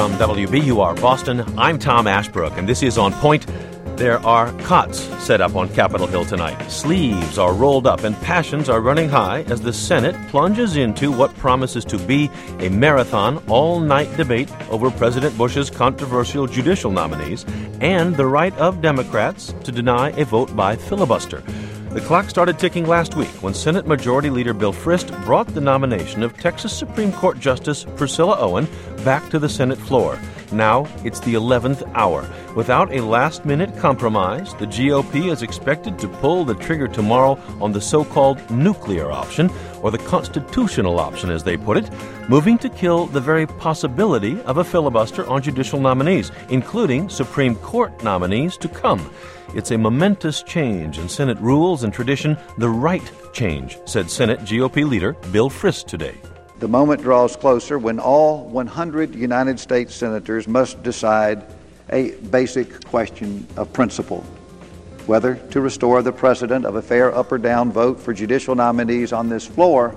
From WBUR Boston, I'm Tom Ashbrook, and this is On Point. There are cots set up on Capitol Hill tonight. Sleeves are rolled up and passions are running high as the Senate plunges into what promises to be a marathon all-night debate over President Bush's controversial judicial nominees and the right of Democrats to deny a vote by filibuster. The clock started ticking last week when Senate Majority Leader Bill Frist brought the nomination of Texas Supreme Court Justice Priscilla Owen back to the Senate floor. Now it's the 11th hour. Without a last-minute compromise, the GOP is expected to pull the trigger tomorrow on the so-called nuclear option, or the constitutional option as they put it, moving to kill the very possibility of a filibuster on judicial nominees, including Supreme Court nominees to come. It's a momentous change in Senate rules and tradition, the right change, said Senate GOP leader Bill Frist today. The moment draws closer when all 100 United States senators must decide a basic question of principle: whether to restore the precedent of a fair up or down vote for judicial nominees on this floor,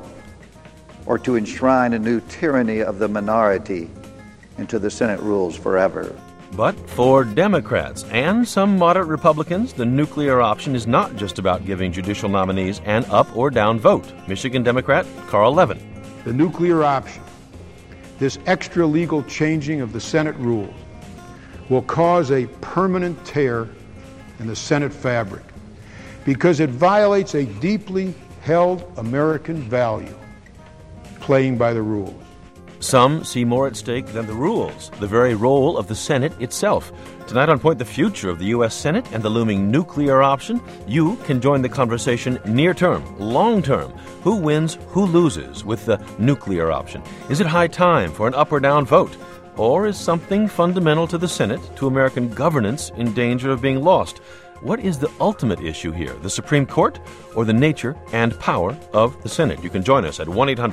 or to enshrine a new tyranny of the minority into the Senate rules forever. But for Democrats and some moderate Republicans, the nuclear option is not just about giving judicial nominees an up or down vote. Michigan Democrat Carl Levin. The nuclear option, this extra legal changing of the Senate rules, will cause a permanent tear in the Senate fabric because it violates a deeply held American value, playing by the rules. Some see more at stake than the rules, the very role of the Senate itself. Tonight on Point, the future of the U.S. Senate and the looming nuclear option. You can join the conversation near-term, long-term. Who wins, who loses with the nuclear option? Is it high time for an up or down vote? Or is something fundamental to the Senate, to American governance, in danger of being lost? What is the ultimate issue here, the Supreme Court or the nature and power of the Senate? You can join us at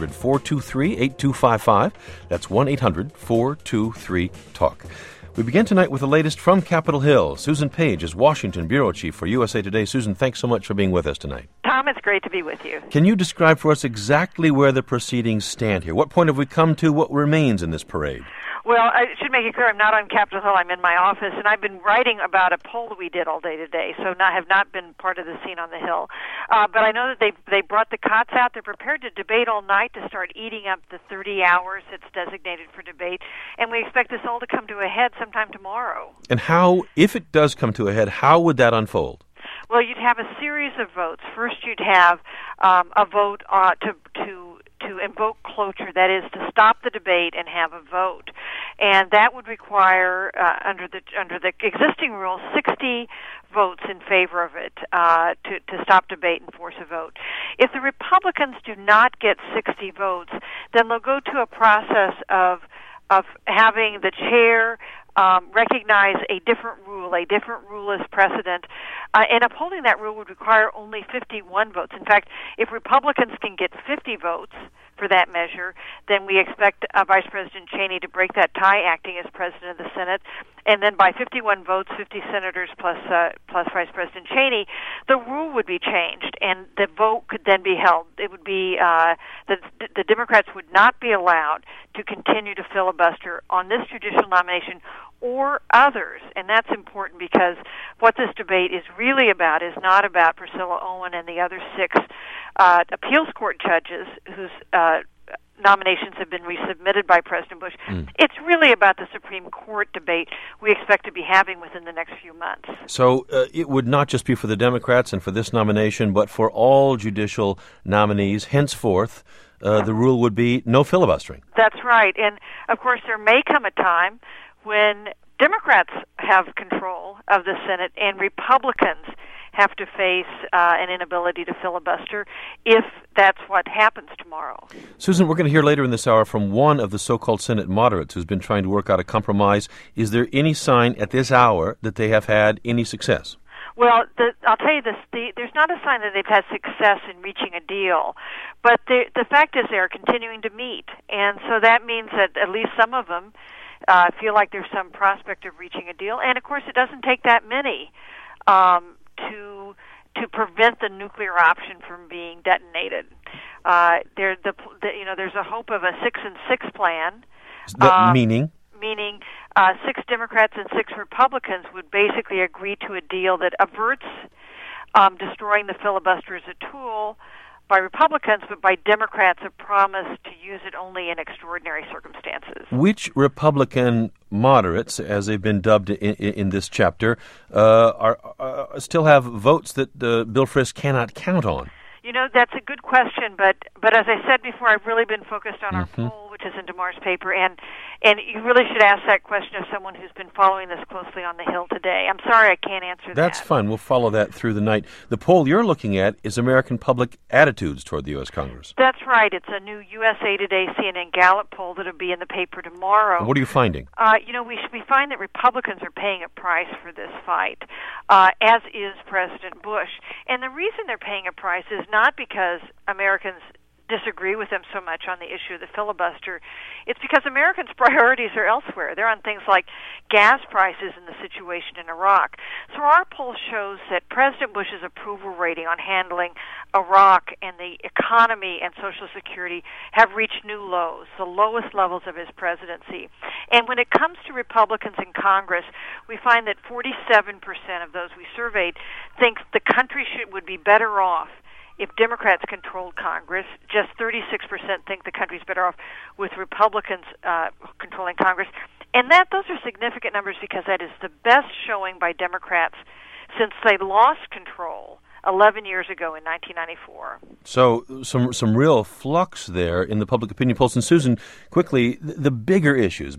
1-800-423-8255. That's 1-800-423-TALK. We begin tonight with the latest from Capitol Hill. Susan Page is Washington Bureau Chief for USA Today. Susan, thanks so much for being with us tonight. Tom, it's great to be with you. Can you describe for us exactly where the proceedings stand here? What point have we come to? What remains in this parade? Well, I should make it clear I'm not on Capitol Hill. I'm in my office, and I've been writing about a poll that we did all day today, so I have not been part of the scene on the Hill. But I know that they brought the cots out. They're prepared to debate all night to start eating up the 30 hours that's designated for debate, and we expect this all to come to a head sometime tomorrow. And how, if it does come to a head, how would that unfold? Well, you'd have a series of votes. First, you'd have a vote to invoke cloture, that is, to stop the debate and have a vote, and that would require, under the existing rules, 60 votes in favor of it to stop debate and force a vote. If the Republicans do not get 60 votes, then they'll go to a process of having the chair recognize a different rule as precedent, and upholding that rule would require only 51 votes. In fact, if Republicans can get 50 votes for that measure, then we expect Vice President Cheney to break that tie, acting as President of the Senate, and then by 51 votes, 50 senators plus Vice President Cheney, the rule would be changed, and the vote could then be held. It would be the Democrats would not be allowed to continue to filibuster on this judicial nomination or others, and that's important because what this debate is really about is not about Priscilla Owen and the other 6 appeals court judges whose nominations have been resubmitted by President Bush. It's really about the Supreme Court debate we expect to be having within the next few months. So it would not just be for the Democrats and for this nomination, but for all judicial nominees henceforth. The rule would be no filibustering. That's right. And, of course, there may come a time when Democrats have control of the Senate and Republicans have to face an inability to filibuster if that's what happens tomorrow. Susan, we're going to hear later in this hour from one of the so-called Senate moderates who's been trying to work out a compromise. Is there any sign at this hour that they have had any success? Well, I'll tell you this, there's not a sign that they've had success in reaching a deal, but the fact is they're continuing to meet, and so that means that at least some of them feel like there's some prospect of reaching a deal, and of course it doesn't take that many to prevent the nuclear option from being detonated. There's a hope of a 6 and 6 plan. Meaning? meaning 6 Democrats and 6 Republicans would basically agree to a deal that averts destroying the filibuster as a tool by Republicans, but by Democrats have promised to use it only in extraordinary circumstances. Which Republican moderates, as they've been dubbed in this chapter, still have votes that Bill Frist cannot count on? You know, that's a good question, but as I said before, I've really been focused on our poll, which is in DeMar's paper, and you really should ask that question of someone who's been following this closely on the Hill today. I'm sorry I can't answer that. That's fine. We'll follow that through the night. The poll you're looking at is American public attitudes toward the U.S. Congress. That's right. It's a new USA Today CNN Gallup poll that'll be in the paper tomorrow. And what are you finding? We find that Republicans are paying a price for this fight, as is President Bush. And the reason they're paying a price is not because Americans disagree with them so much on the issue of the filibuster. It's because Americans' priorities are elsewhere. They're on things like gas prices and the situation in Iraq. So our poll shows that President Bush's approval rating on handling Iraq and the economy and Social Security have reached new lows, the lowest levels of his presidency. And when it comes to Republicans in Congress, we find that 47% of those we surveyed think the country would be better off if Democrats controlled Congress. Just 36% think the country's better off with Republicans controlling Congress. And those are significant numbers because that is the best showing by Democrats since they lost control 11 years ago in 1994. So some real flux there in the public opinion polls. And Susan, quickly, the bigger issues,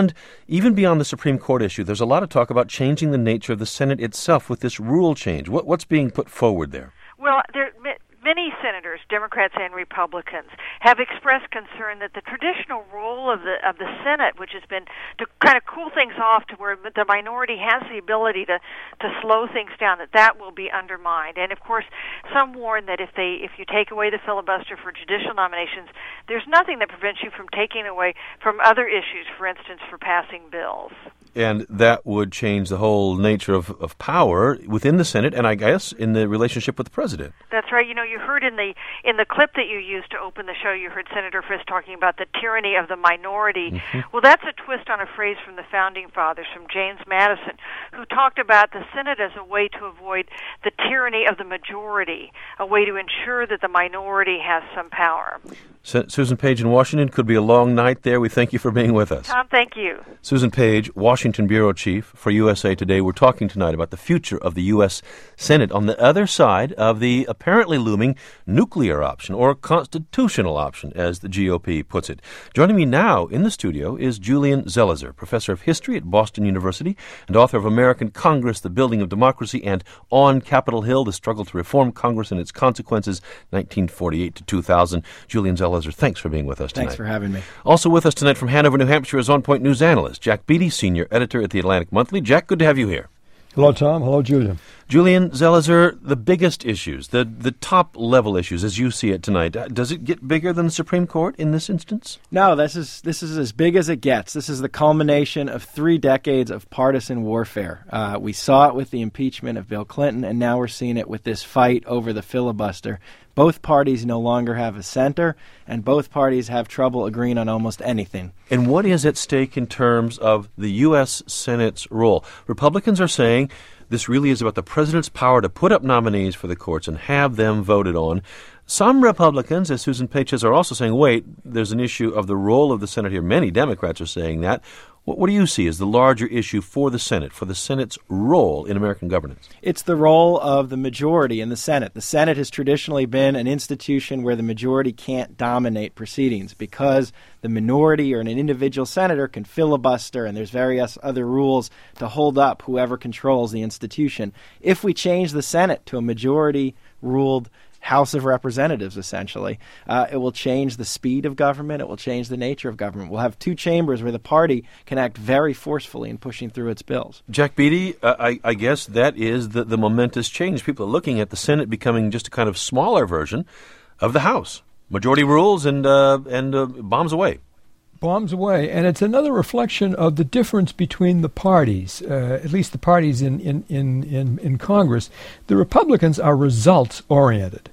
even beyond the Supreme Court issue, there's a lot of talk about changing the nature of the Senate itself with this rule change. What's being put forward there? Well, many senators, Democrats and Republicans, have expressed concern that the traditional role of the Senate, which has been to kind of cool things off to where the minority has the ability to slow things down, that will be undermined. And of course, some warn that if you take away the filibuster for judicial nominations, there's nothing that prevents you from taking away from other issues, for instance, for passing bills. And that would change the whole nature of power within the Senate, and I guess in the relationship with the president. That's right. You know, you heard in the clip that you used to open the show, you heard Senator Frist talking about the tyranny of the minority. Mm-hmm. Well, that's a twist on a phrase from the Founding Fathers, from James Madison, who talked about the Senate as a way to avoid the tyranny of the majority, a way to ensure that the minority has some power. Susan Page in Washington, could be a long night there. We thank you for being with us. Tom, thank you. Susan Page, Washington Bureau Chief for USA Today. We're talking tonight about the future of the U.S. Senate on the other side of the apparently looming nuclear option, or constitutional option, as the GOP puts it. Joining me now in the studio is Julian Zelizer, professor of history at Boston University and author of American Congress, The Building of Democracy, and On Capitol Hill, The Struggle to Reform Congress and Its Consequences, 1948 to 2000. Julian Zelizer, thanks for being with us tonight. Thanks for having me. Also with us tonight from Hanover, New Hampshire is On Point News analyst Jack Beatty, senior editor at the Atlantic Monthly. Jack, good to have you here. Hello, Tom. Hello, Julian. Julian Zelizer, the biggest issues, the top-level issues, as you see it tonight, does it get bigger than the Supreme Court in this instance? No, this is as big as it gets. This is the culmination of 3 decades of partisan warfare. We saw it with the impeachment of Bill Clinton, and now we're seeing it with this fight over the filibuster. Both parties no longer have a center, and both parties have trouble agreeing on almost anything. And what is at stake in terms of the U.S. Senate's role? Republicans are saying this really is about the president's power to put up nominees for the courts and have them voted on. Some Republicans, as Susan Page says, are also saying, wait, there's an issue of the role of the Senate here. Many Democrats are saying that. What do you see as the larger issue for the Senate's role in American governance? It's the role of the majority in the Senate. The Senate has traditionally been an institution where the majority can't dominate proceedings because the minority or an individual senator can filibuster, and there's various other rules to hold up whoever controls the institution. If we change the Senate to a majority-ruled House of Representatives, essentially, it will change the speed of government. It will change the nature of government. We'll have 2 chambers where the party can act very forcefully in pushing through its bills. Jack Beatty, I guess that is the momentous change. People are looking at the Senate becoming just a kind of smaller version of the House. Majority rules and bombs away. Bombs away. And it's another reflection of the difference between the parties, at least the parties in Congress. The Republicans are results-oriented.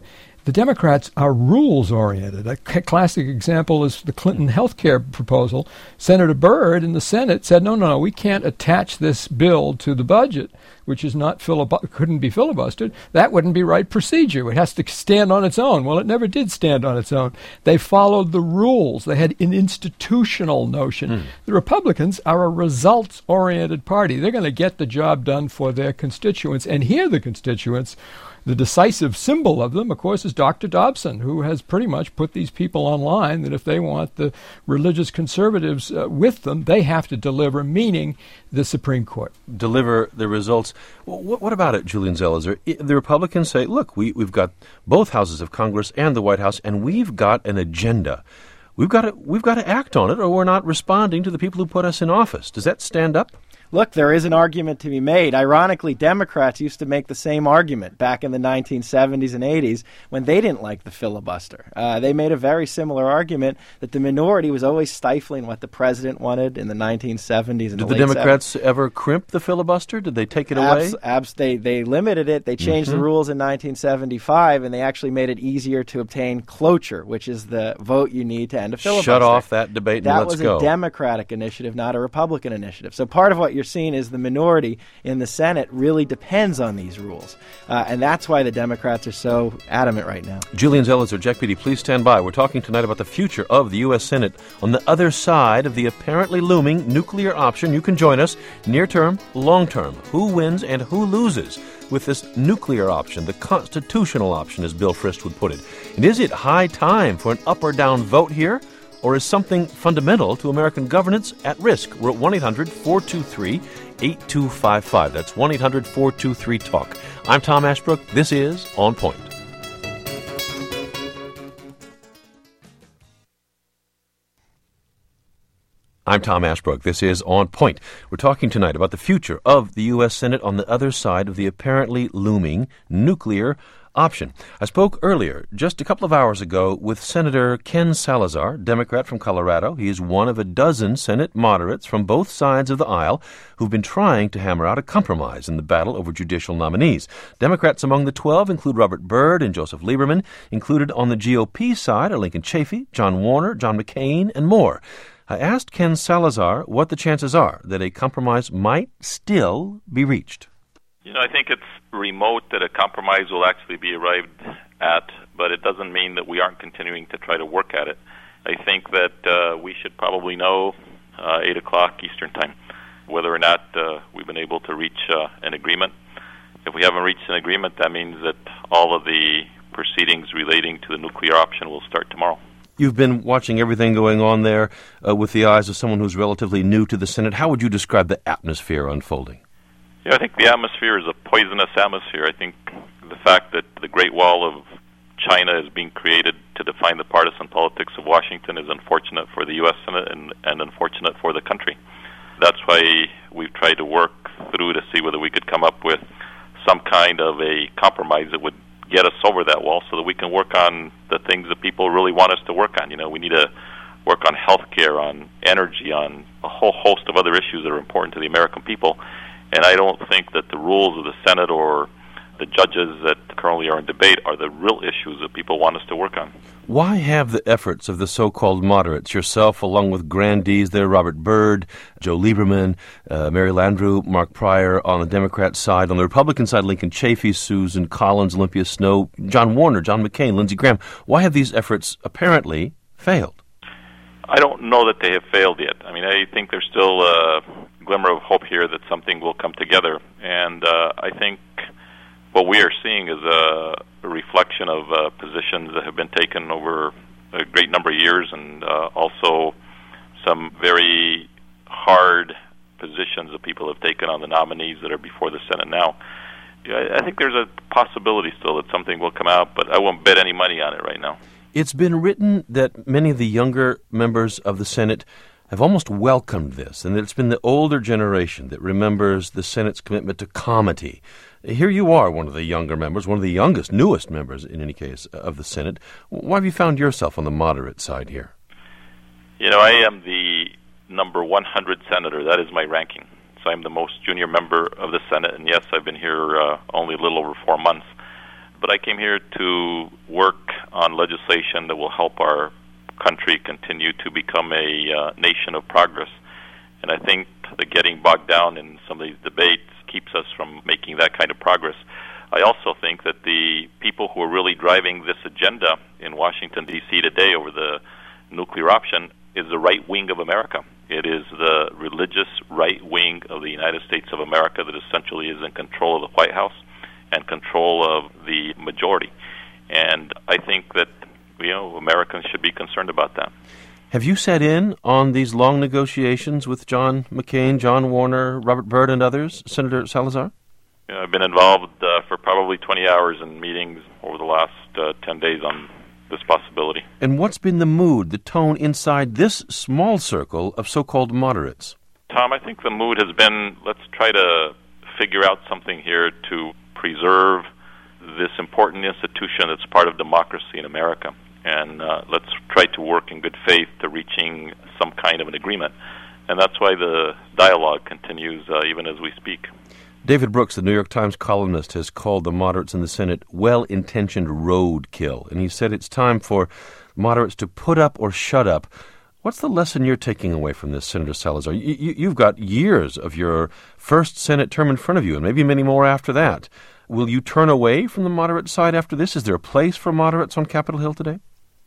The Democrats are rules-oriented. A classic example is the Clinton health care proposal. Senator Byrd in the Senate said, no, we can't attach this bill to the budget, which is not couldn't be filibustered. That wouldn't be right procedure. It has to stand on its own. Well, it never did stand on its own. They followed the rules. They had an institutional notion. The Republicans are a results-oriented party. They're going to get the job done for their constituents, and here the constituents. The decisive symbol of them, of course, is Dr. Dobson, who has pretty much put these people on line that if they want the religious conservatives with them, they have to deliver, meaning the Supreme Court. Deliver the results. What about it, Julian Zelizer? The Republicans say, look, we've got both houses of Congress and the White House, and we've got an agenda. We've got to act on it, or we're not responding to the people who put us in office. Does that stand up? Look, there is an argument to be made. Ironically, Democrats used to make the same argument back in the 1970s and 80s when they didn't like the filibuster. They made a very similar argument that the minority was always stifling what the president wanted in the 1970s and Did the Democrats ever crimp the filibuster? Did they take it away? They limited it. They changed the rules in 1975, and they actually made it easier to obtain cloture, which is the vote you need to end a filibuster. Shut off that debate and let's go. That was a Democratic initiative, not a Republican initiative. So part of what you're seeing is the minority in the Senate really depends on these rules. And that's why the Democrats are so adamant right now. Julian Zelizer, Jack Beatty, please stand by. We're talking tonight about the future of the U.S. Senate on the other side of the apparently looming nuclear option. You can join us near term, long term. Who wins and who loses with this nuclear option, the constitutional option, as Bill Frist would put it? And is it high time for an up or down vote here? Or is something fundamental to American governance at risk? We're at 1-800-423-8255. That's 1-800-423-TALK. I'm Tom Ashbrook. This is On Point. I'm Tom Ashbrook. This is On Point. We're talking tonight about the future of the U.S. Senate on the other side of the apparently looming nuclear option. I spoke earlier, just a couple of hours ago, with Senator Ken Salazar, Democrat from Colorado. He is one of a dozen Senate moderates from both sides of the aisle who've been trying to hammer out a compromise in the battle over judicial nominees. Democrats among the 12 include Robert Byrd and Joseph Lieberman. Included on the GOP side are Lincoln Chafee, John Warner, John McCain, and more. I asked Ken Salazar what the chances are that a compromise might still be reached. I think it's remote that a compromise will actually be arrived at, but it doesn't mean that we aren't continuing to try to work at it. I think that we should probably know 8 o'clock Eastern Time whether or not we've been able to reach an agreement. If we haven't reached an agreement, that means that all of the proceedings relating to the nuclear option will start tomorrow. You've been watching everything going on there with the eyes of someone who's relatively new to the Senate. How would you describe the atmosphere unfolding? I think the atmosphere is a poisonous atmosphere. I think the fact that the Great Wall of China is being created to define the partisan politics of Washington is unfortunate for the U.S. Senate and unfortunate for the country. That's why we've tried to work through to see whether we could come up with some kind of a compromise that would get us over that wall so that we can work on the things that people really want us to work on. We need to work on health care, on energy, on a whole host of other issues that are important to the American people. And I don't think that the rules of the Senate or the judges that currently are in debate are the real issues that people want us to work on. Why have the efforts of the so-called moderates, yourself along with grandees there, Robert Byrd, Joe Lieberman, Mary Landrieu, Mark Pryor on the Democrat side, on the Republican side, Lincoln Chafee, Susan Collins, Olympia Snowe, John Warner, John McCain, Lindsey Graham, why have these efforts apparently failed? I don't know that they have failed yet. I think there's still a glimmer of hope here that something will come together. And I think what we are seeing is a reflection of positions that have been taken over a great number of years, and also some very hard positions that people have taken on the nominees that are before the Senate now. I think there's a possibility still that something will come out, but I won't bet any money on it right now. It's been written that many of the younger members of the Senate have almost welcomed this, and that it's been the older generation that remembers the Senate's commitment to comity. Here you are, one of the younger members, one of the youngest, newest members, in any case, of the Senate. Why have you found yourself on the moderate side here? I am the number 100 senator. That is my ranking. So I'm the most junior member of the Senate, and yes, I've been here only a little over 4 months. but I came here to work on legislation that will help our country continue to become a nation of progress. And I think that getting bogged down in some of these debates keeps us from making that kind of progress. I also think that the people who are really driving this agenda in Washington, D.C. today over the nuclear option is the right wing of America. It is the religious right wing of the United States of America that essentially is in control of the White House and control of the majority. And I think that, Americans should be concerned about that. Have you sat in on these long negotiations with John McCain, John Warner, Robert Byrd, and others, Senator Salazar? I've been involved for probably 20 hours in meetings over the last 10 days on this possibility. And what's been the mood, the tone inside this small circle of so-called moderates? Tom, I think the mood has been, let's try to figure out something here to preserve this important institution that's part of democracy in America. And let's try to work in good faith to reaching some kind of an agreement. And that's why the dialogue continues even as we speak. David Brooks, the New York Times columnist, has called the moderates in the Senate well-intentioned roadkill. And he said it's time for moderates to put up or shut up. What's the lesson you're taking away from this, Senator Salazar? You've got years of your first Senate term in front of you, and maybe many more after that. Will you turn away from the moderate side after this? Is there a place for moderates on Capitol Hill today?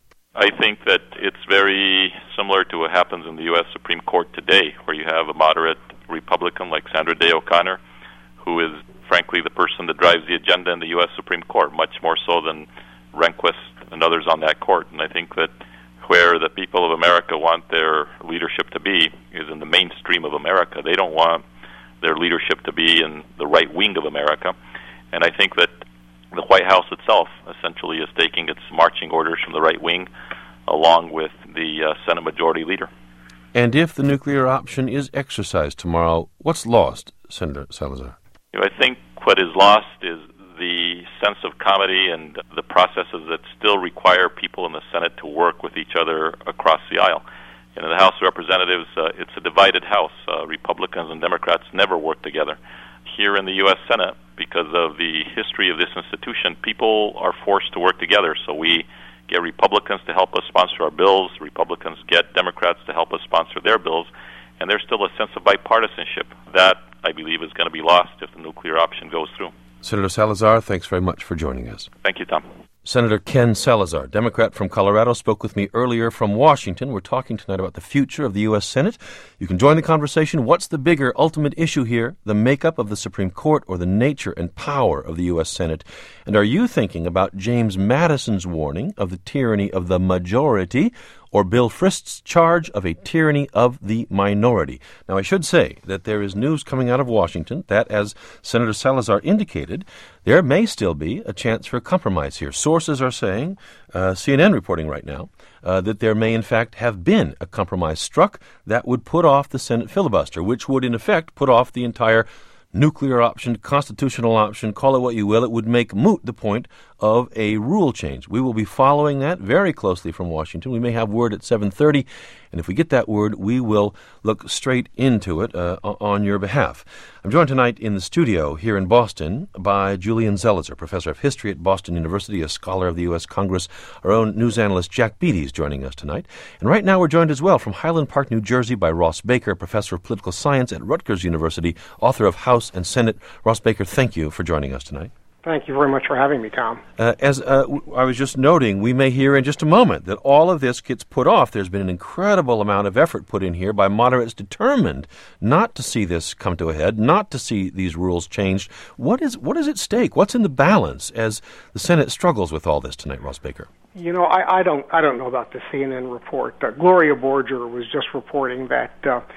I think that it's very similar to what happens in the U.S. Supreme Court today, where you have a moderate Republican like Sandra Day O'Connor, who is, frankly, the person that drives the agenda in the U.S. Supreme Court, much more so than Rehnquist and others on that court. And I think that where the people of America want their leadership to be is in the mainstream of America. They don't want their leadership to be in the right wing of America. And I think that the White House itself essentially is taking its marching orders from the right wing along with the Senate Majority Leader. And if the nuclear option is exercised tomorrow, what's lost, Senator Salazar? I think what is lost is the sense of comedy and the processes that still require people in the Senate to work with each other across the aisle. And in the House of Representatives, it's a divided House. Republicans and Democrats never work together. Here in the U.S. Senate, because of the history of this institution, people are forced to work together. So we get Republicans to help us sponsor our bills. Republicans get Democrats to help us sponsor their bills. And there's still a sense of bipartisanship. That, I believe, is going to be lost if the nuclear option goes through. Senator Salazar, thanks very much for joining us. Thank you, Tom. Senator Ken Salazar, Democrat from Colorado, spoke with me earlier from Washington. We're talking tonight about the future of the U.S. Senate. You can join the conversation. What's the bigger ultimate issue here, the makeup of the Supreme Court or the nature and power of the U.S. Senate? And are you thinking about James Madison's warning of the tyranny of the majority or Bill Frist's charge of a tyranny of the minority? Now, I should say that there is news coming out of Washington that, as Senator Salazar indicated, there may still be a chance for a compromise here. Sources are saying, CNN reporting right now, that there may in fact have been a compromise struck that would put off the Senate filibuster, which would in effect put off the entire nuclear option, constitutional option, call it what you will. It would make moot the point of a rule change. We will be following that very closely from Washington. We may have word at 7:30, and if we get that word, we will look straight into it on your behalf. I'm joined tonight in the studio here in Boston by Julian Zelizer, professor of history at Boston University, a scholar of the U.S. Congress. Our own news analyst Jack Beatty is joining us tonight. And right now we're joined as well from Highland Park, New Jersey by Ross Baker, professor of political science at Rutgers University, author of House and Senate. Ross Baker, thank you for joining us tonight. Thank you very much for having me, Tom. As I was just noting, we may hear in just a moment that all of this gets put off. There's been an incredible amount of effort put in here by moderates determined not to see this come to a head, not to see these rules changed. What is at stake? What's in the balance as the Senate struggles with all this tonight, Ross Baker? You know, I don't know about the CNN report. Gloria Borger was just reporting that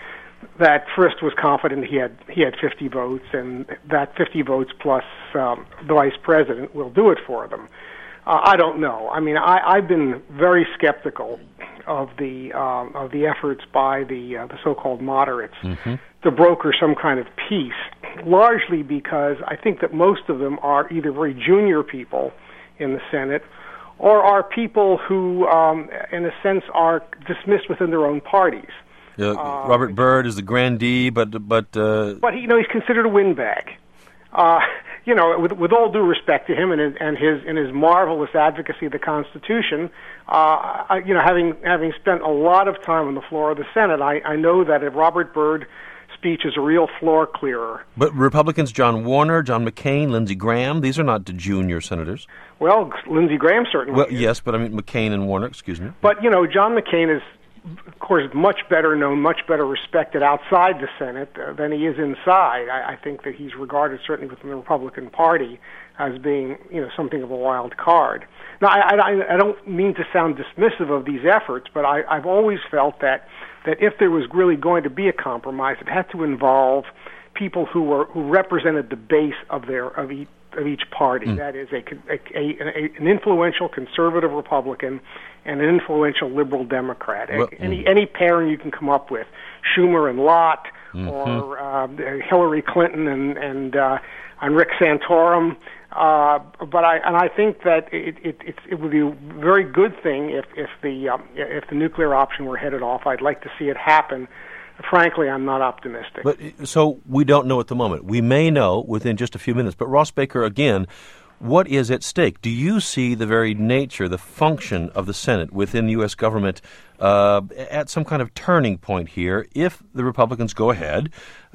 Frist was confident he had 50 votes, and that 50 votes plus the vice president will do it for them. I don't know. I mean, I've been very skeptical of the efforts by the so-called moderates to broker some kind of peace, largely because I think that most of them are either very junior people in the Senate or are people who, in a sense, are dismissed within their own parties. Robert Byrd is the grandee, but he's considered a windbag. with all due respect to him and his marvelous advocacy of the Constitution, having spent a lot of time on the floor of the Senate, I know that if Robert Byrd speech is a real floor clearer. But Republicans John Warner, John McCain, Lindsey Graham, these are not junior senators. Well, Lindsey Graham certainly is. Yes, but I mean McCain and Warner, excuse me. But, John McCain is, of course, much better known, much better respected outside the Senate than he is inside. I think that he's regarded, certainly within the Republican Party, as being, something of a wild card. Now, I don't mean to sound dismissive of these efforts, but I've always felt that if there was really going to be a compromise, it had to involve people who represented the base of each party. That is, an influential conservative Republican and an influential liberal Democrat. Well, any pairing you can come up with, Schumer and Lott, or Hillary Clinton and Rick Santorum. But I think that it would be a very good thing if the nuclear option were headed off. I'd like to see it happen. Frankly, I'm not optimistic. But so we don't know at the moment. We may know within just a few minutes. But Ross Baker, again, what is at stake? Do you see the very nature, the function of the Senate within the U.S. government at some kind of turning point here if the Republicans go ahead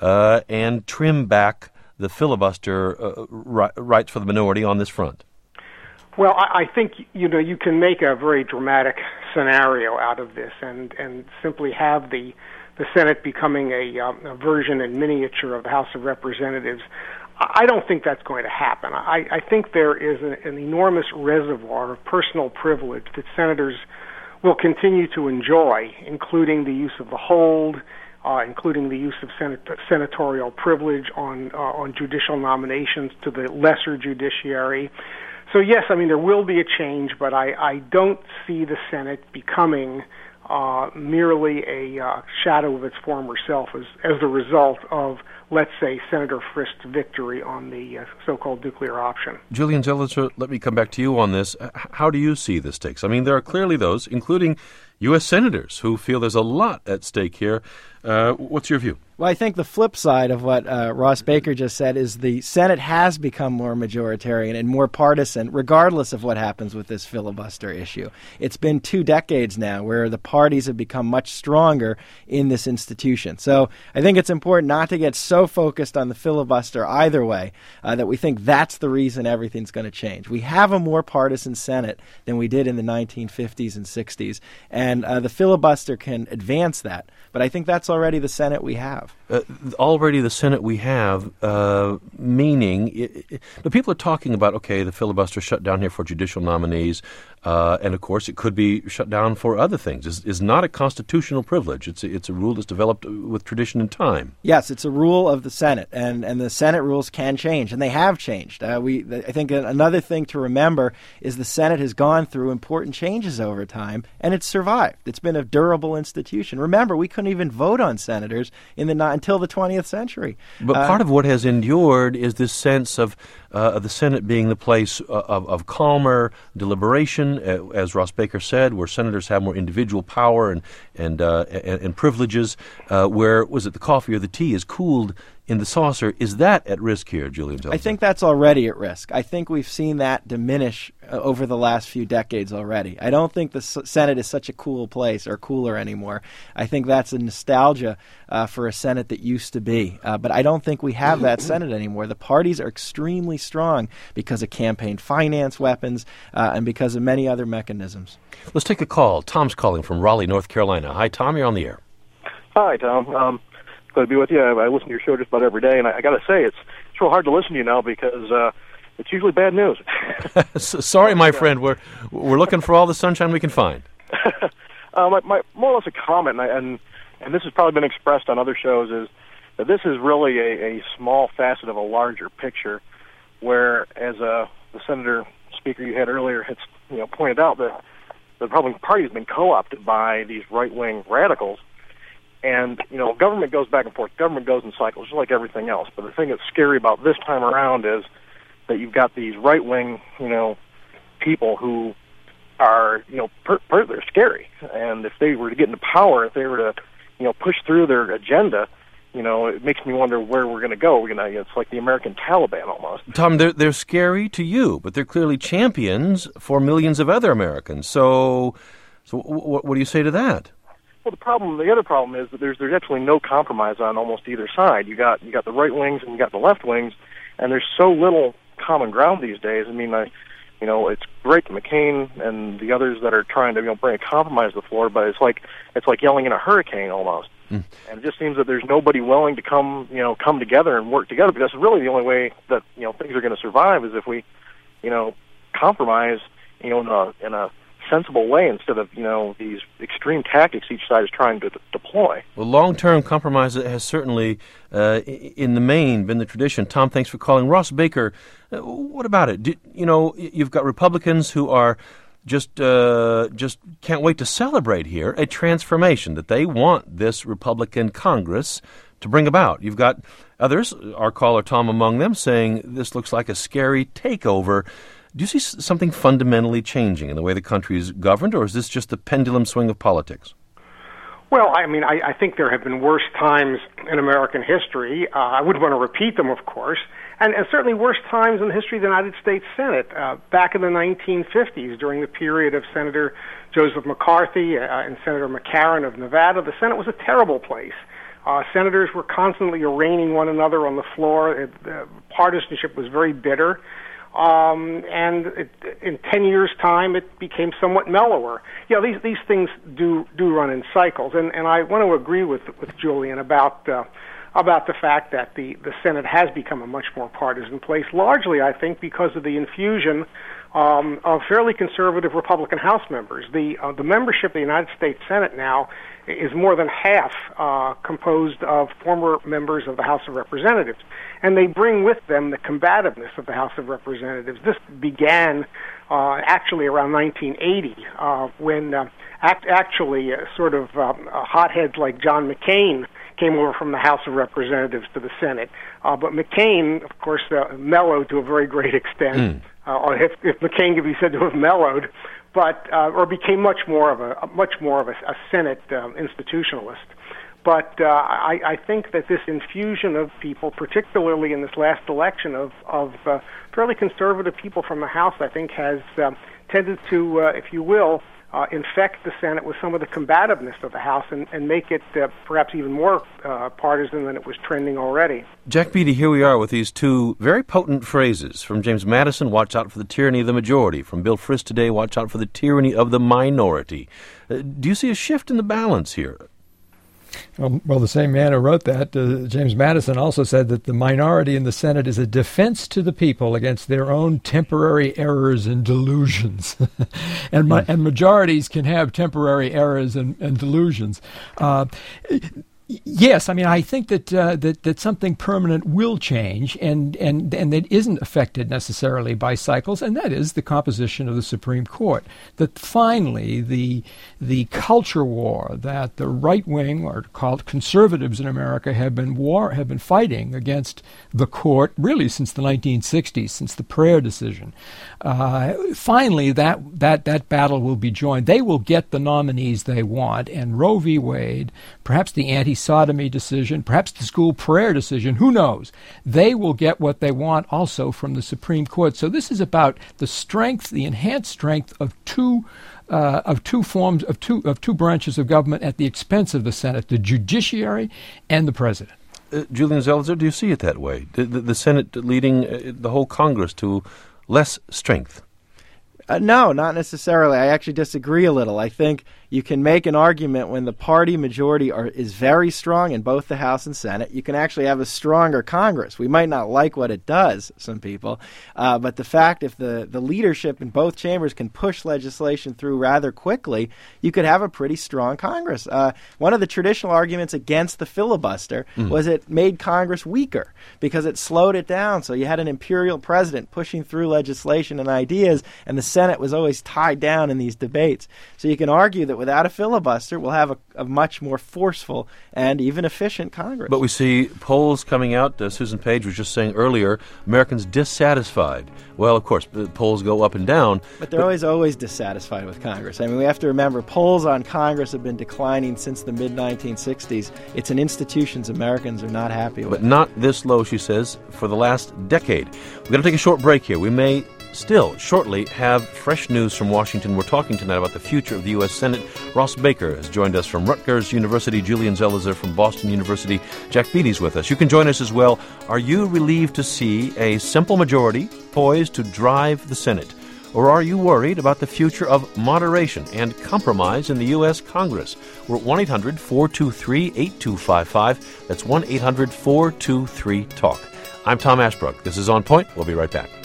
and trim back the filibuster rights for the minority on this front? Well, I think you can make a very dramatic scenario out of this, and simply have the Senate becoming a version in miniature of the House of Representatives. I don't think that's going to happen. I think there is an enormous reservoir of personal privilege that senators will continue to enjoy, including the use of the hold, including the use of senatorial privilege on judicial nominations to the lesser judiciary. So yes, I mean, there will be a change, but I don't see the Senate becoming merely a shadow of its former self as the result of, let's say, Senator Frist's victory on the so-called nuclear option. Julian Zelizer, let me come back to you on this. How do you see the stakes? I mean, there are clearly those, including U.S. senators, who feel there's a lot at stake here. What's your view? Well, I think the flip side of what Ross Baker just said is the Senate has become more majoritarian and more partisan, regardless of what happens with this filibuster issue. It's been 2 decades now where the parties have become much stronger in this institution. So I think it's important not to get so focused on the filibuster either way that we think that's the reason everything's going to change. We have a more partisan Senate than we did in the 1950s and 60s, and the filibuster can advance that. But I think that's already the Senate we have. Already the Senate we have, meaning the people are talking about, okay, the filibuster shut down here for judicial nominees, and of course it could be shut down for other things. It's not a constitutional privilege. It's a rule that's developed with tradition and time. Yes, it's a rule of the Senate, and the Senate rules can change, and they have changed. I think another thing to remember is the Senate has gone through important changes over time, and it's survived. It's been a durable institution. Remember, we couldn't even vote on senators until the 20th century. But part of what has endured is this sense of the Senate being the place of calmer deliberation, as Ross Baker said, where senators have more individual power and privileges, where, was it the coffee or the tea is cooled in the saucer. Is that at risk here, Julian Zelizer? I think that's already at risk. I think we've seen that diminish over the last few decades already. I don't think the Senate is such a cool place or cooler anymore. I think that's a nostalgia for a Senate that used to be. But I don't think we have that Senate anymore. The parties are extremely strong because of campaign finance weapons and because of many other mechanisms. Let's take a call. Tom's calling from Raleigh, North Carolina. Hi, Tom. You're on the air. Hi, Tom. Glad to be with you. I listen to your show just about every day, and I got to say, it's real hard to listen to you now because it's usually bad news. Sorry, my friend. We're looking for all the sunshine we can find. My more or less a comment, and this has probably been expressed on other shows, is that this is really a small facet of a larger picture, where, as the senator speaker you had earlier had pointed out, that the Republican Party has been co-opted by these right-wing radicals. And, government goes back and forth. Government goes in cycles, just like everything else. But the thing that's scary about this time around is that you've got these right-wing, people who are, they're scary. And if they were to get into power, if they were to, push through their agenda, it makes me wonder where we're going to go. It's like the American Taliban almost. Tom, they're scary to you, but they're clearly champions for millions of other Americans. So what do you say to that? Well, the other problem is that there's actually no compromise on almost either side. You got the right wings and you got the left wings, and there's so little common ground these days. I mean, it's great that McCain and the others that are trying to bring a compromise to the floor, but it's like yelling in a hurricane almost. And it just seems that there's nobody willing to come together and work together, because really the only way that things are going to survive is if we compromise in a sensible way instead of these extreme tactics each side is trying to deploy. Well, long-term compromise has certainly, in the main, been the tradition. Tom, thanks for calling. Ross Baker, what about it? You've got Republicans who are just can't wait to celebrate here a transformation that they want this Republican Congress to bring about. You've got others, our caller Tom among them, saying this looks like a scary takeover. Do you see something fundamentally changing in the way the country is governed, or is this just the pendulum swing of politics? Well, I think there have been worse times in American history. I wouldn't want to repeat them, of course, and certainly worse times in the history of the United States Senate. Back in the 1950s, during the period of Senator Joseph McCarthy and Senator McCarran of Nevada, the Senate was a terrible place. Senators were constantly arraigning one another on the floor. The partisanship was very bitter. In 10 years' time, it became somewhat mellower. These things do run in cycles, and I want to agree with Julian about the fact that the Senate has become a much more partisan place, largely, I think, because of the infusion of fairly conservative Republican House members. The membership of the United States Senate now is more than half composed of former members of the House of Representatives, and they bring with them the combativeness of the House of Representatives. This began actually around 1980 when hotheads like John McCain came over from the House of Representatives to the Senate. But McCain, of course, mellowed to a very great extent. If McCain could be said to have mellowed, or became much more of a Senate institutionalist. But I think that this infusion of people, particularly in this last election, of fairly conservative people from the House, I think has tended to, if you will, infect the Senate with some of the combativeness of the House and make it perhaps even more partisan than it was trending already. Jack Beatty, here we are with these two very potent phrases. From James Madison, watch out for the tyranny of the majority. From Bill Frist today, watch out for the tyranny of the minority. Do you see a shift in the balance here? Well, the same man who wrote that, James Madison, also said that the minority in the Senate is a defense to the people against their own temporary errors and delusions. and majorities can have temporary errors and delusions. Yes, I think that something permanent will change, and that isn't affected necessarily by cycles, and that is the composition of the Supreme Court. That finally the culture war that the right wing, or called conservatives in America, have been fighting against the court really since the 1960s, since the Prayer decision. Finally, that battle will be joined. They will get the nominees they want, and Roe v. Wade, perhaps the anti-sodomy decision, perhaps the school prayer decision, who knows? They will get what they want also from the Supreme Court. So this is about the strength, the enhanced strength of two branches of government at the expense of the Senate, the judiciary and the president. Julian Zelizer, do you see it that way? The Senate leading the whole Congress to less strength? No, not necessarily. I actually disagree a little. I think you can make an argument when the party majority is very strong in both the House and Senate. You can actually have a stronger Congress. We might not like what it does, some people, but the fact if the leadership in both chambers can push legislation through rather quickly, you could have a pretty strong Congress. One of the traditional arguments against the filibuster was it made Congress weaker because it slowed it down. So you had an imperial president pushing through legislation and ideas, and the Senate was always tied down in these debates. So you can argue that without a filibuster, we'll have a much more forceful and even efficient Congress. But we see polls coming out. Susan Page was just saying earlier, Americans dissatisfied. Well, of course, the polls go up and down. But they're always dissatisfied with Congress. I mean, we have to remember, polls on Congress have been declining since the mid-1960s. It's an institution Americans are not happy with. But not this low, she says, for the last decade. We're going to take a short break here. We may still shortly have fresh news from Washington. We're talking tonight about the future of the U.S. Senate. Ross Baker has joined us from Rutgers University, Julian Zelizer from Boston University, Jack Beatty's with us. You can join us as well. Are you relieved to see a simple majority poised to drive the Senate? Or are you worried about the future of moderation and compromise in the U.S. Congress? We're at 1-800-423-8255. That's 1-800-423-TALK. I'm Tom Ashbrook. This is On Point. We'll be right back.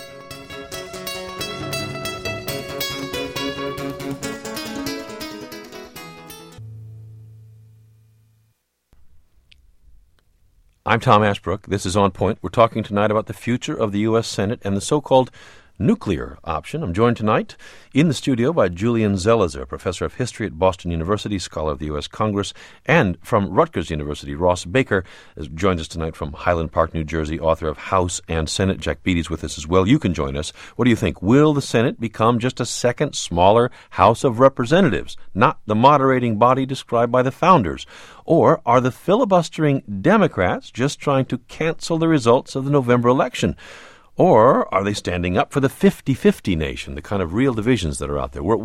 I'm Tom Ashbrook. This is On Point. We're talking tonight about the future of the U.S. Senate and the so-called nuclear option. I'm joined tonight in the studio by Julian Zelizer, professor of history at Boston University, scholar of the U.S. Congress, and from Rutgers University, Ross Baker has joined us tonight from Highland Park, New Jersey, author of House and Senate. Jack Beatty's with us as well. You can join us. What do you think? Will the Senate become just a second, smaller House of Representatives, not the moderating body described by the founders? Or are the filibustering Democrats just trying to cancel the results of the November election? Or are they standing up for the 50-50 nation, the kind of real divisions that are out there? We're at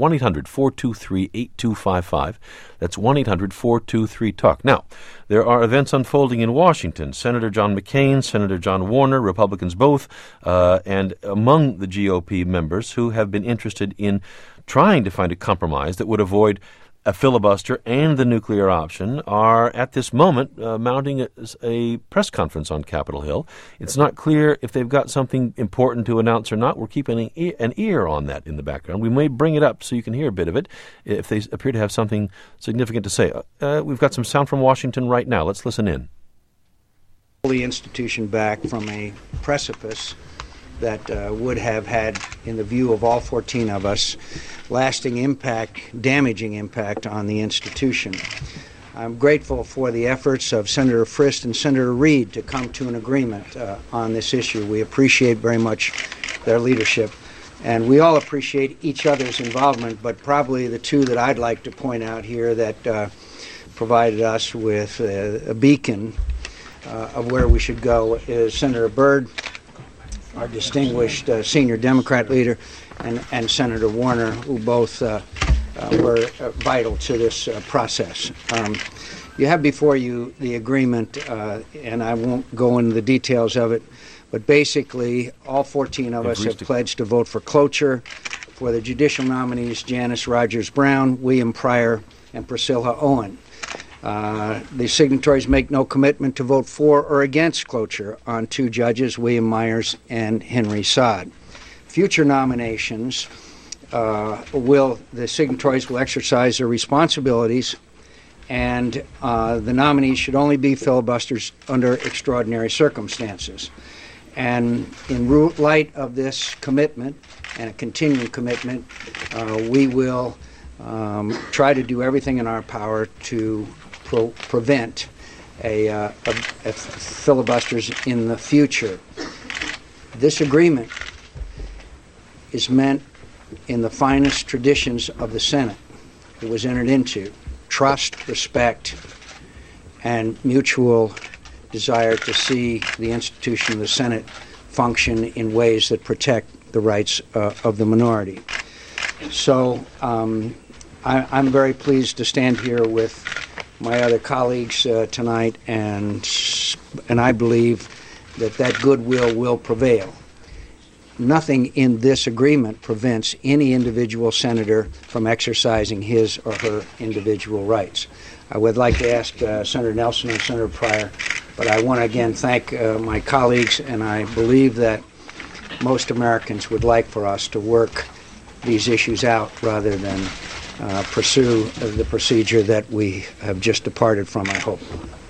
1-800-423-8255. That's 1-800-423-TALK. Now, there are events unfolding in Washington. Senator John McCain, Senator John Warner, Republicans both, and among the GOP members who have been interested in trying to find a compromise that would avoid a filibuster and the nuclear option are at this moment mounting a press conference on Capitol Hill. It's not clear if they've got something important to announce or not. We're keeping an ear on that in the background. We may bring it up so you can hear a bit of it if they appear to have something significant to say. We've got some sound from Washington right now. Let's listen in. The institution back from a precipice that would have had, in the view of all 14 of us, lasting impact, damaging impact on the institution. I'm grateful for the efforts of Senator Frist and Senator Reid to come to an agreement on this issue. We appreciate very much their leadership, and we all appreciate each other's involvement, but probably the two that I'd like to point out here that provided us with a beacon of where we should go is Senator Byrd, our distinguished senior Democrat leader, and Senator Warner, who both were vital to this process. You have before you the agreement, and I won't go into the details of it, but basically all 14 of us have pledged to vote for cloture for the judicial nominees Janice Rogers Brown, William Pryor, and Priscilla Owen. The signatories make no commitment to vote for or against cloture on two judges, William Myers and Henry Sod. Future nominations the signatories will exercise their responsibilities, and the nominees should only be filibusters under extraordinary circumstances. And in light of this commitment and a continuing commitment, we will try to do everything in our power to prevent a filibusters in the future. This agreement is meant in the finest traditions of the Senate. It was entered into trust, respect, and mutual desire to see the institution of the Senate function in ways that protect the rights of the minority. So I'm very pleased to stand here with my other colleagues tonight, and I believe that goodwill will prevail. Nothing in this agreement prevents any individual senator from exercising his or her individual rights. I would like to ask Senator Nelson and Senator Pryor, but I want to again thank my colleagues, and I believe that most Americans would like for us to work these issues out rather than pursue the procedure that we have just departed from, I hope.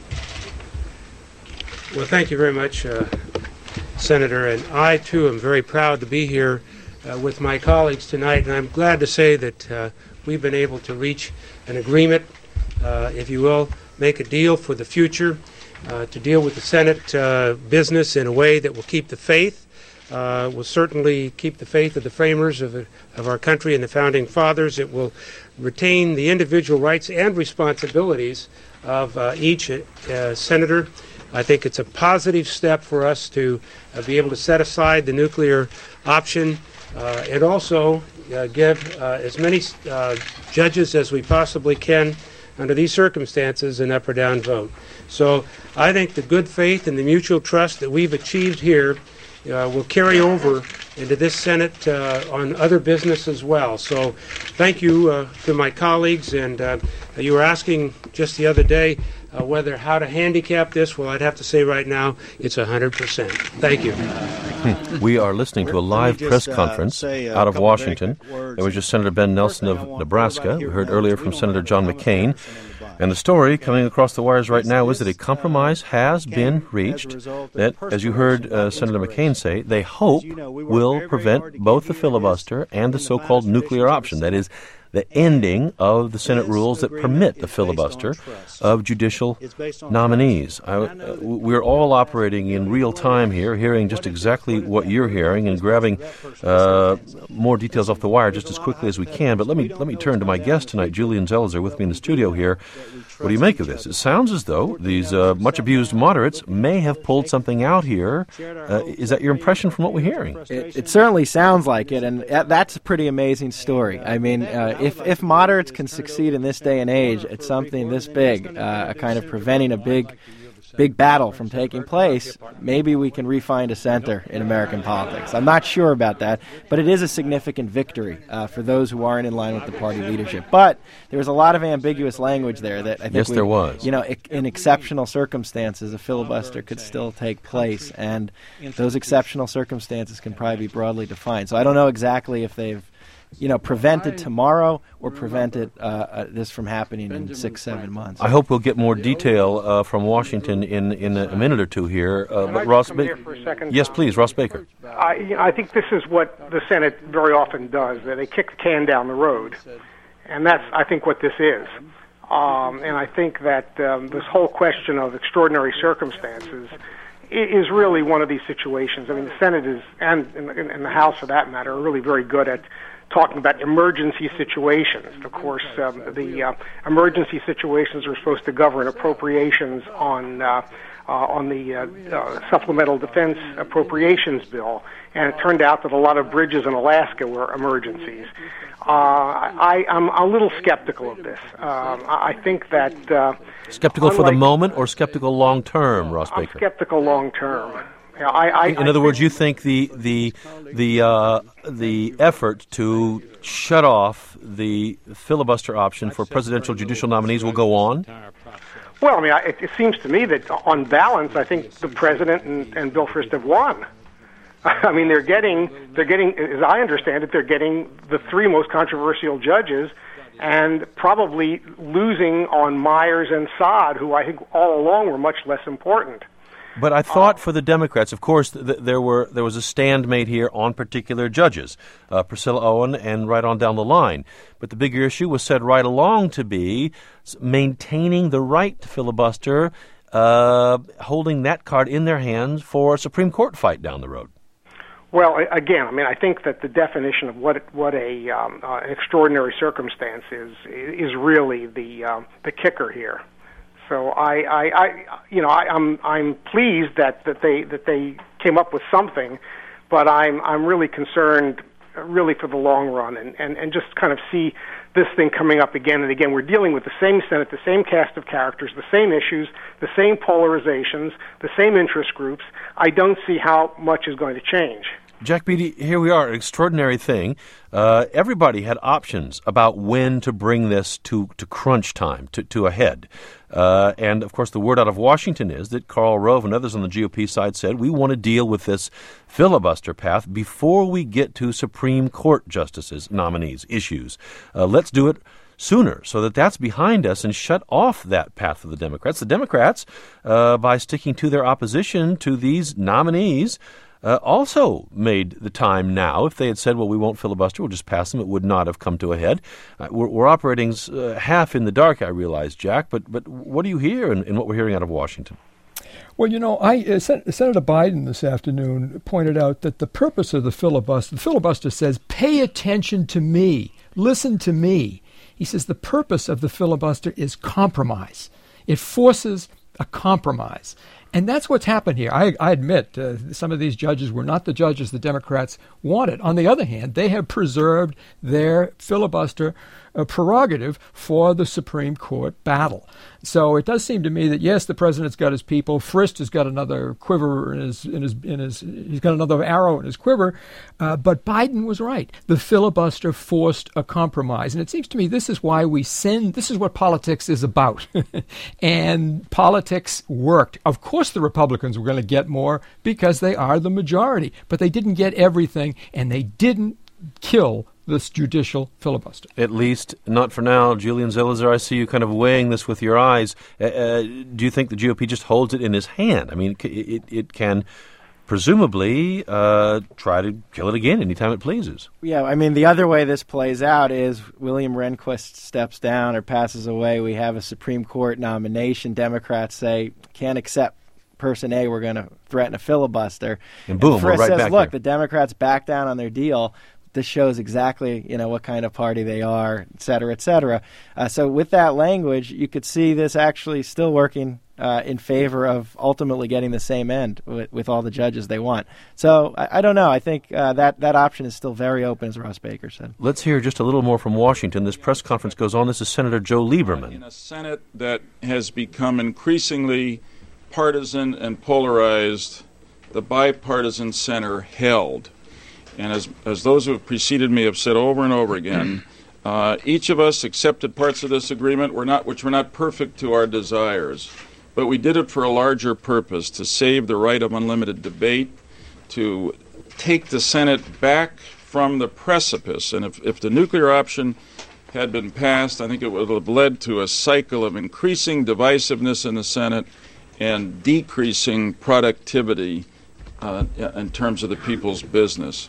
Well, thank you very much, Senator, and I, too, am very proud to be here with my colleagues tonight, and I'm glad to say that we've been able to reach an agreement, if you will, make a deal for the future, to deal with the Senate business in a way that will keep the faith, will certainly keep the faith of the framers of our country and the founding fathers. It will retain the individual rights and responsibilities of each senator. I think it's a positive step for us to be able to set aside the nuclear option and also give as many judges as we possibly can under these circumstances an up or down vote. So I think the good faith and the mutual trust that we've achieved here will carry over into this Senate on other business as well. So thank you to my colleagues. And you were asking just the other day how to handicap this. Well, I'd have to say right now it's 100%. Thank you. We are listening to a live press conference out of Washington. It was just Senator Ben Nelson of Nebraska. We heard earlier from Senator John McCain. And the story coming across the wires right now is that a compromise has been reached that, as you heard Senator McCain say, they hope will prevent both the filibuster and the so-called nuclear option. That is, the ending of the Senate rules that permit the filibuster of judicial nominees. We're all operating in real time here, hearing just exactly what you're hearing and grabbing more details off the wire just as quickly as we can. But let me turn to my guest tonight, Julian Zelizer, with me in the studio here. What do you make of this? It sounds as though these much-abused moderates may have pulled something out here. Is that your impression from what we're hearing? It certainly sounds like it, and that's a pretty amazing story. I mean, if moderates can succeed in this day and age at something this big, kind of preventing a big battle from taking place, maybe we can re-find a center in American politics. I'm not sure about that, but it is a significant victory for those who aren't in line with the party leadership. But there was a lot of ambiguous language there that I think there was. In exceptional circumstances, a filibuster could still take place, and those exceptional circumstances can probably be broadly defined. So I don't know exactly if they've prevented tomorrow or prevented this from happening in 6-7 months. I hope we'll get more detail from Washington in a minute or two here. But Ross Baker. Yes, please, Ross Baker. I think this is what the Senate very often does. They kick the can down the road, and that's, I think, what this is. And I think that this whole question of extraordinary circumstances is really one of these situations. I mean, the Senate is, and in the House for that matter, are really very good at talking about emergency situations. Of course, the emergency situations are supposed to govern appropriations on the Supplemental Defense Appropriations Bill, and it turned out that a lot of bridges in Alaska were emergencies. I'm a little skeptical of this. I think that... skeptical for the moment or skeptical long term, Ross Baker? I'm skeptical long term. In other words, you think the effort to shut off the filibuster option for presidential judicial nominees will go on? Well, I mean, it seems to me that on balance, I think the president and Bill Frist have won. I mean, they're getting, as I understand it, they're getting the three most controversial judges, and probably losing on Myers and Saad, who I think all along were much less important. But I thought for the Democrats, of course, there was a stand made here on particular judges, Priscilla Owen and right on down the line. But the bigger issue was said right along to be maintaining the right to filibuster, holding that card in their hands for a Supreme Court fight down the road. Well, again, I mean, I think that the definition of what an extraordinary circumstance is really the kicker here. So I'm pleased that they came up with something, but I'm really concerned, really for the long run, and just kind of see this thing coming up again and again. We're dealing with the same Senate, the same cast of characters, the same issues, the same polarizations, the same interest groups. I don't see how much is going to change. Jack Beatty, here we are, an extraordinary thing. Everybody had options about when to bring this to crunch time, to a head. And, of course, the word out of Washington is that Karl Rove and others on the GOP side said, we want to deal with this filibuster path before we get to Supreme Court justices, nominees, issues. Let's do it sooner so that that's behind us and shut off that path for the Democrats. The Democrats, by sticking to their opposition to these nominees, also made the time now. If they had said, well, we won't filibuster, we'll just pass them, it would not have come to a head. We're operating half in the dark, I realize, Jack, but what do you hear in what we're hearing out of Washington? Well, Senator Biden this afternoon pointed out that the purpose of the filibuster says, pay attention to me, listen to me. He says the purpose of the filibuster is compromise. It forces a compromise. And that's what's happened here. I admit some of these judges were not the judges the Democrats wanted. On the other hand, they have preserved their filibuster prerogative for the Supreme Court battle. So it does seem to me that, yes, the president's got his people. Frist has got another quiver he's got another arrow in his quiver. But Biden was right. The filibuster forced a compromise. And it seems to me this is why this is what politics is about. And politics worked. Of course the Republicans were going to get more because they are the majority. But they didn't get everything, and they didn't kill this judicial filibuster. At least not for now. Julian Zelizer, I see you kind of weighing this with your eyes. Do you think the GOP just holds it in his hand? I mean, it can presumably try to kill it again anytime it pleases. Yeah, I mean, the other way this plays out is William Rehnquist steps down or passes away. We have a Supreme Court nomination. Democrats say, can't accept person A, we're going to threaten a filibuster. And boom, we're right says, back look, there. The Democrats back down on their deal. This shows exactly, what kind of party they are, et cetera, et cetera. So with that language, you could see this actually still working in favor of ultimately getting the same end with all the judges they want. So I don't know. I think that option is still very open, as Ross Baker said. Let's hear just a little more from Washington. This press conference goes on. This is Senator Joe Lieberman. In a Senate that has become increasingly partisan and polarized, the bipartisan center held. And as those who have preceded me have said over and over again, each of us accepted parts of this agreement which were not perfect to our desires. But we did it for a larger purpose, to save the right of unlimited debate, to take the Senate back from the precipice. And if the nuclear option had been passed, I think it would have led to a cycle of increasing divisiveness in the Senate and decreasing productivity in terms of the people's business.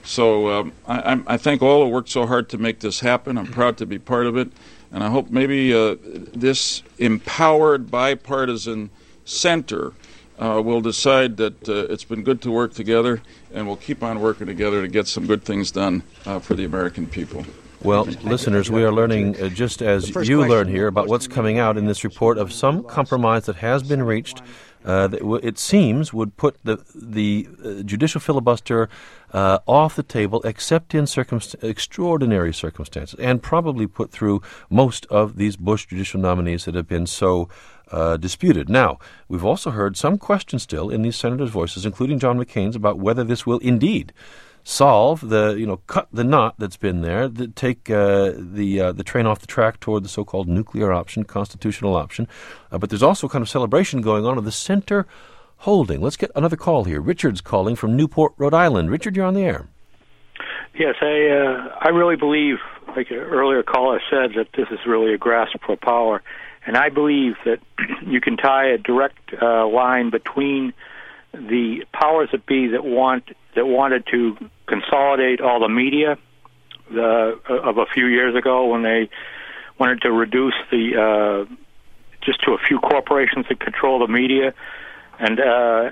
So I thank all who worked so hard to make this happen. I'm proud to be part of it. And I hope maybe this empowered bipartisan center will decide that it's been good to work together, and we'll keep on working together to get some good things done for the American people. Well, listeners, we are learning, just as you learn here, about what's coming out in this report of some compromise that has been reached that it seems would put the judicial filibuster off the table, except in extraordinary circumstances, and probably put through most of these Bush judicial nominees that have been so disputed. Now, we've also heard some questions still in these senators' voices, including John McCain's, about whether this will indeed solve cut the knot that's been there, take the train off the track toward the so-called nuclear option, constitutional option. But there's also kind of celebration going on of the center holding. Let's get another call here. Richard's calling from Newport, Rhode Island. Richard, you're on the air. Yes, I really believe, like an earlier caller said, that this is really a grasp for power. And I believe that you can tie a direct line between the powers that be that wanted to consolidate all the media of a few years ago, when they wanted to reduce the just to a few corporations that control the media, and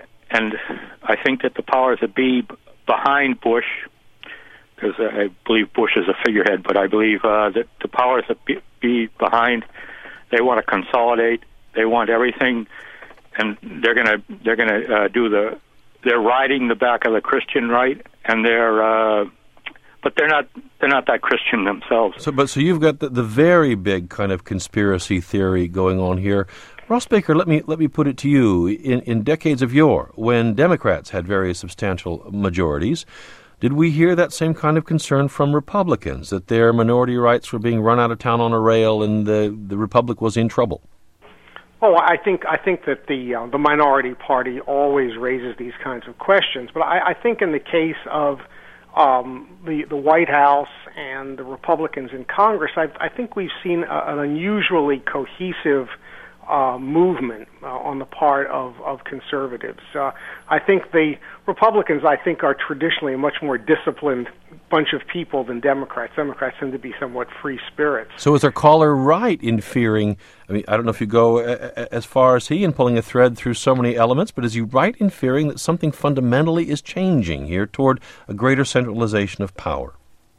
I think that the powers that be behind Bush, because I believe Bush is a figurehead, but I believe that the powers that be behind, they want to consolidate. They want everything, and they're gonna they're riding the back of the Christian right, and but they're not that Christian themselves. So you've got the very big kind of conspiracy theory going on here. Ross Baker, let me put it to you. In decades of yore, when Democrats had very substantial majorities, did we hear that same kind of concern from Republicans, that their minority rights were being run out of town on a rail and the Republic was in trouble? Oh, I think that the minority party always raises these kinds of questions. But I think in the case of the White House and the Republicans in Congress, I think we've seen an unusually cohesive movement on the part of conservatives. I think the Republicans, are traditionally a much more disciplined bunch of people than Democrats. Democrats tend to be somewhat free spirits. So is our caller right in fearing, I don't know if you go as far as he in pulling a thread through so many elements, but is he right in fearing that something fundamentally is changing here toward a greater centralization of power?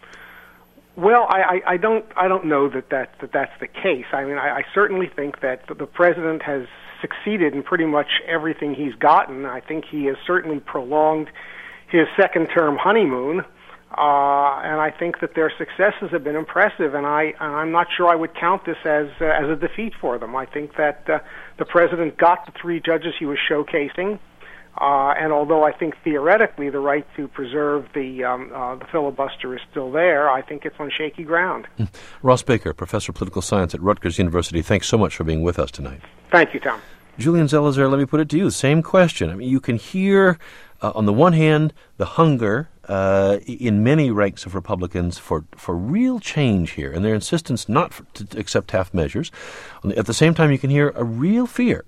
Well, I don't know that's the case. I certainly think that the president has succeeded in pretty much everything he's gotten. I think he has certainly prolonged his second-term honeymoon, and I think that their successes have been impressive. And I'm not sure I would count this as a defeat for them. I think that the president got the 3 judges he was showcasing. And although I think theoretically the right to preserve the filibuster is still there, I think it's on shaky ground. Ross Baker, professor of political science at Rutgers University, thanks so much for being with us tonight. Thank you, Tom. Julian Zelizer, let me put it to you, the same question. You can hear, on the one hand, the hunger in many ranks of Republicans for real change here, and their insistence not to accept half measures. At the same time, you can hear a real fear,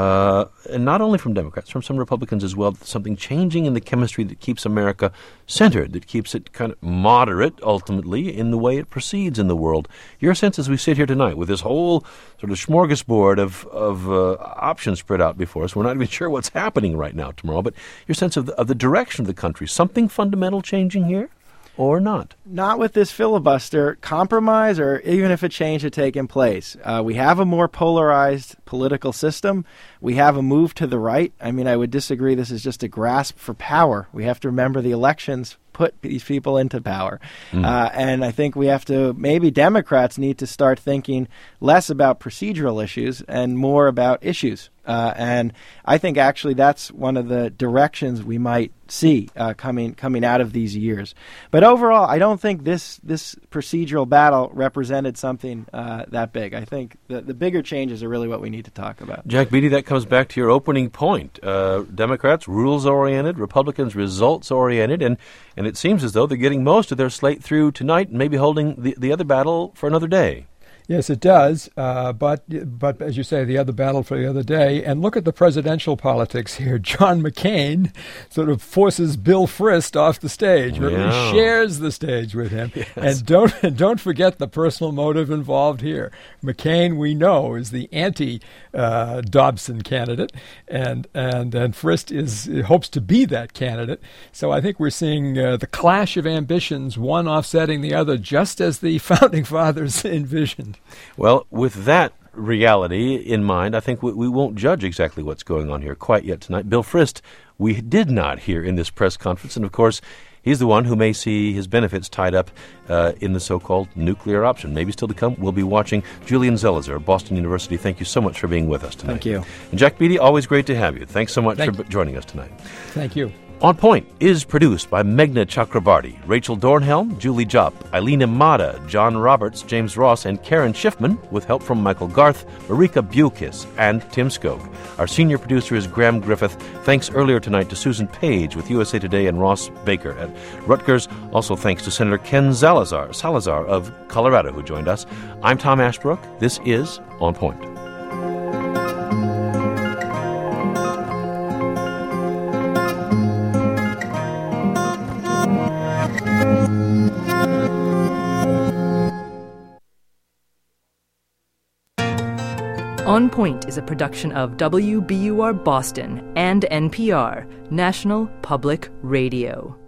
and not only from Democrats, from some Republicans as well, something changing in the chemistry that keeps America centered, that keeps it kind of moderate, ultimately, in the way it proceeds in the world. Your sense as we sit here tonight with this whole sort of smorgasbord of options spread out before us, we're not even sure what's happening right now tomorrow, but your sense of the direction of the country, something fundamental changing here? Or not? Not with this filibuster. Compromise, or even if a change had taken place. We have a more polarized political system. We have a move to the right. I would disagree this is just a grasp for power. We have to remember the elections put these people into power. And I think we have to, maybe Democrats need to start thinking less about procedural issues and more about issues. And I think actually that's one of the directions we might see coming out of these years. But overall, I don't think this procedural battle represented something that big. I think the bigger changes are really what we need to talk about. Jack Beatty, that comes back to your opening point. Democrats, rules-oriented, Republicans, results-oriented, and it seems as though they're getting most of their slate through tonight and maybe holding the other battle for another day. Yes, it does. But as you say, the other battle for the other day. And look at the presidential politics here. John McCain sort of forces Bill Frist off the stage, or at least shares the stage with him. Yes. And don't forget the personal motive involved here. McCain, we know, is the anti-Dobson candidate, and Frist hopes to be that candidate. So I think we're seeing the clash of ambitions, one offsetting the other, just as the Founding Fathers envisioned. Well, with that reality in mind, I think we won't judge exactly what's going on here quite yet tonight. Bill Frist, we did not hear in this press conference, and of course, he's the one who may see his benefits tied up in the so-called nuclear option. Maybe still to come. We'll be watching. Julian Zelizer of Boston University, thank you so much for being with us tonight. Thank you. And Jack Beatty, always great to have you. Thanks so much for joining us tonight. Thank you. On Point is produced by Meghna Chakrabarty, Rachel Dornhelm, Julie Jupp, Eileen Imada, John Roberts, James Ross, and Karen Schiffman, with help from Michael Garth, Marika Bukis, and Tim Skog. Our senior producer is Graham Griffith. Thanks earlier tonight to Susan Page with USA Today and Ross Baker at Rutgers. Also thanks to Senator Ken Salazar of Colorado, who joined us. I'm Tom Ashbrook. This is On Point. On Point is a production of WBUR Boston and NPR, National Public Radio.